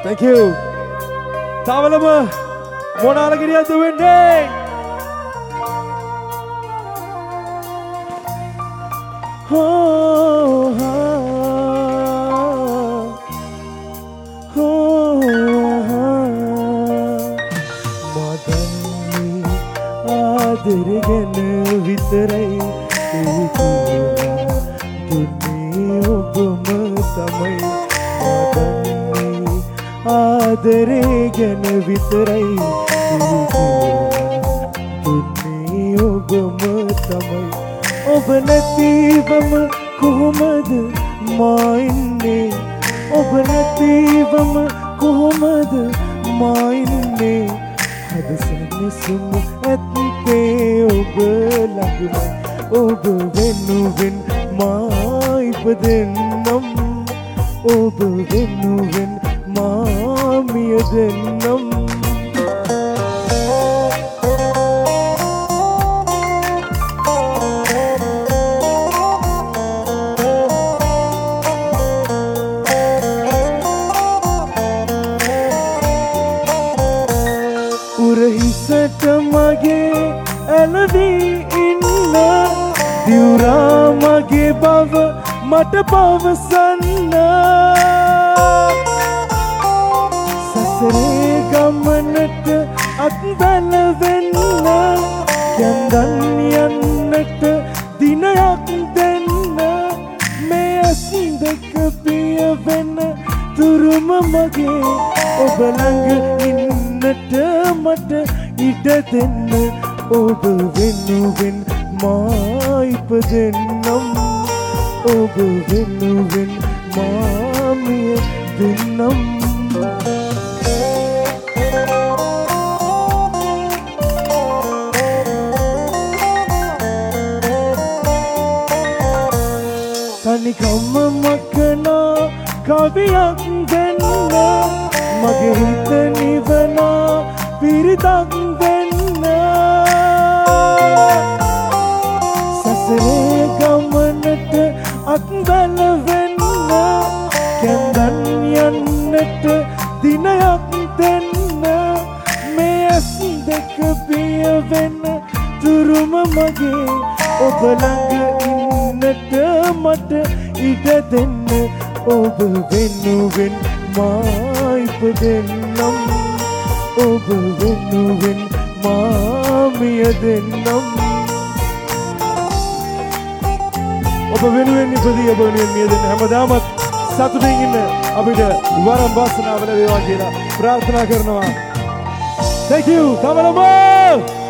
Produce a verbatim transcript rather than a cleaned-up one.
Thank you. Tavalama මොනාල ගෙඩියක් දුවෙන්නේ. Oh, ආදරගෙන විතරයි දුන්නේ ඔබම තමයි ආදරගෙන විතරයි දුන්නේ ඔබම තමයි ඔබ නැතිවම කොහොමද මා ඉන්නේ ඔබ නැතිවම කොහොමද මා ඉන්නේ හද සැනසුම ඇත්තේ ඔබ ළඟමයි ඔබ වෙනුවෙන් මා ඉපදෙන්නම් ඔබ වෙනුවෙන් මා මියදෙන්නම් උරහිසට මගේ ඇලවී ඉන්න දිවුරා මගේ බව මට පවසන්න සසරේ ගමනට අත්වැල වෙන්න කැන්දන් යන්නට දිනයක් දෙන්න මේ ඇස් දෙක පිය වෙන තුරුම මගේ ඔබ ළඟ ඉන්නට මට ඉඩ දෙන්න ඔබ වෙනුවෙන් මා ඉපදෙන්නම් ඔබ වෙනුවෙන් මා මිය දෙන්නම් තනිකම මකනා කවියක් දෙන්න මගේ හිත නිවනා පිරිතක් දෙන්න සසරේ ගමනට අත්වැල වෙන්න කැන්දන් යන්නට දිනයක් දෙන්න මේ ඇස් දෙක පිය වෙන තුරුම මගේ ඔබ ළඟ ඉන්නට මට ඉඩ දෙන්න ඔබ වෙනුවෙන් මා ඉපදෙන්නම් ඔබ වෙනුවෙන් මා මියදෙන්නම් ඔබ වෙනුවෙන් ඉපදී ඔබ වෙනුවෙන් මියදෙන්න හැමදාමත් සතුටින් ඉන්න අපිට වරම් වාසනාව ලැබේවා කියලා ප්‍රාර්ථනා කරනවා. Thank you. Tamalama!